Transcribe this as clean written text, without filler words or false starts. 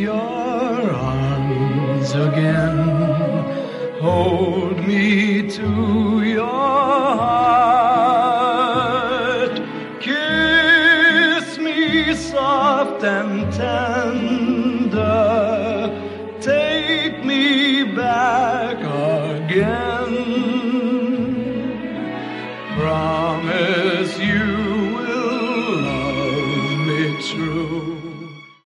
your arms again. Hold me to your heart. Kiss me soft and tender.